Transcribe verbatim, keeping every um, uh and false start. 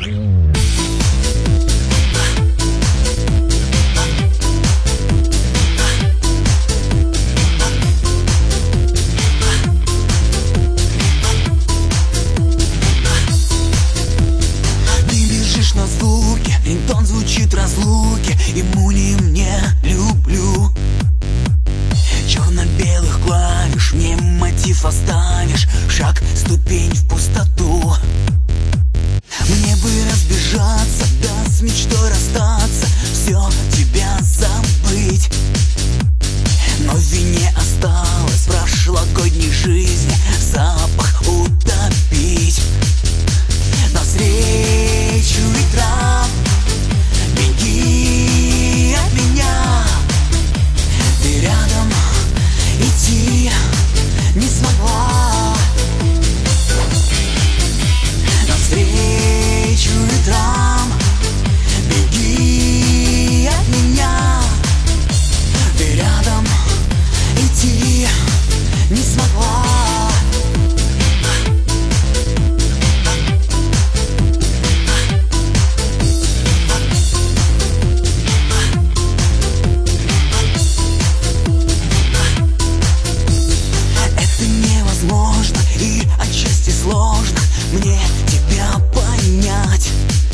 Рингтон звучит разлуки, ему не мне, люблю. Черно-белых клавиш, мне мотив оставишь. Шаг, ступень в пустоту. Мне бы разбежаться, да с мечтой расстаться, все тебя забыть. Но в вине осталось прошлогодней жизни запах утопить. Навстречу ветрам беги от меня. Ты рядом, идти не смогла. Навстречу ветрам беги от меня. Ты рядом, идти не смогла. И отчасти сложно мне тебя понять.